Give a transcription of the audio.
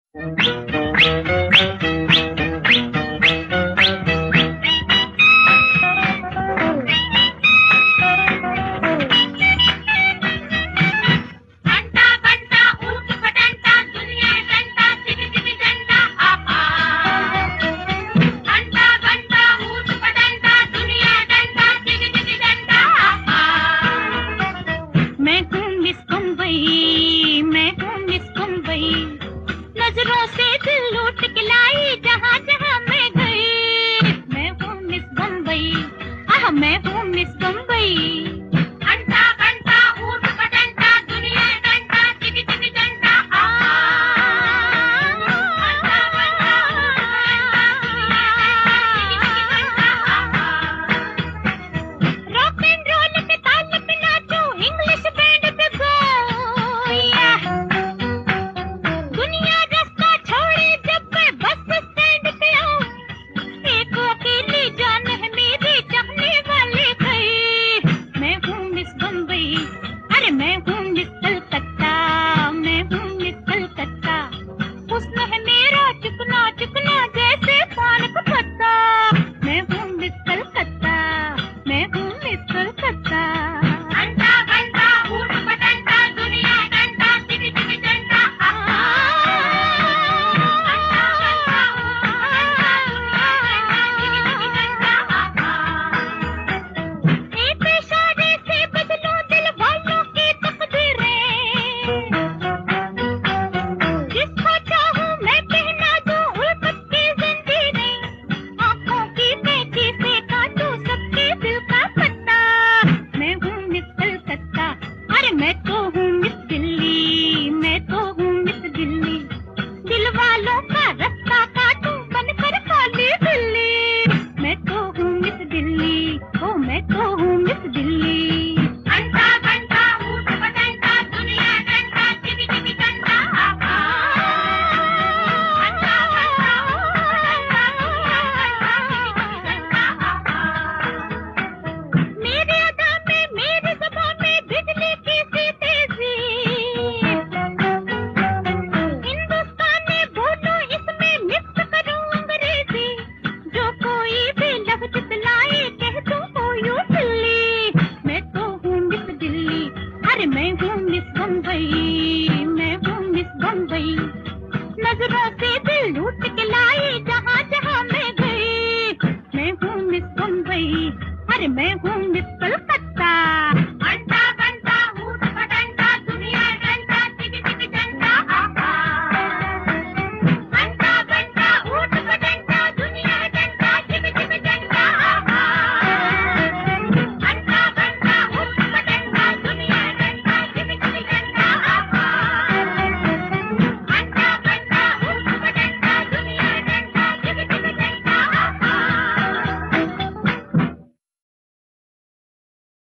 नजरों से दिल लूट के लाई, जहाँ जहाँ मैं गई। मैं हूँ मिस बम्बई, आह मैं हूँ मिस बम्बई। घंटा घंटा ऊँट पटंटा, दुनिया घंटा चिकी चिकी घंटा। रॉक एंड रोल के ताल पे नाचो, इंग्लिश बैंड पे गो। दुनिया रास्ता छोड़े जब मैं बस स्टैंड पे आऊं, एक अकेली जान है मेरी चाहने वाले गई। मैं हूँ मिस बम्बई, अरे मैं हूँ मिस कलकत्ता, मैं हूँ मिस कलकत्ता। हुस्न है मेरा चिकना चिकना जैसे पान का पत्ता। मैं हूँ मिस कलकत्ता, मैं हूँ मिस कलकत्ता। घंटा घंटा ऊँट पटंटा, दुनिया घंटा चिकी चिकी घंटा। एक इशारे से बदलो दिल वालों की तकदीरें, जिसको चाहूं मैं पहना दूं उल्फत की जंजीरें। आंखों की कैंची से काटूं सबके दिल का पत्ता। मैं हूँ मिस कलकत्ता, अरे मैं तो हूँ मिस दिल्ली, मैं तो हूँ मिस दिल्ली। दिल वालों का रास्ता काटूं बनकर काली बिल्ली। मैं तो हूँ मिस दिल्ली, ओ मैं तो हूँ मिस दिल्ली। घंटा घंटा ऊँट पटंटा, दुनिया घंटा चिकी चिकी घंटा। घंटा घंटा मेरे अदा में मेरी ज़बान में बिजली की सी तेजी। हिंदुस्तानी बोलो इसमें मिक्स करूं अंग्रेजी। जो कोई भी लफ्ज लाए कह दूं ओ यू दिल्ली। मैं तो हूँ मिस दिल्ली, अरे मैं हूँ मिस बम्बई, मैं हूँ मिस बम्बई। नजरों से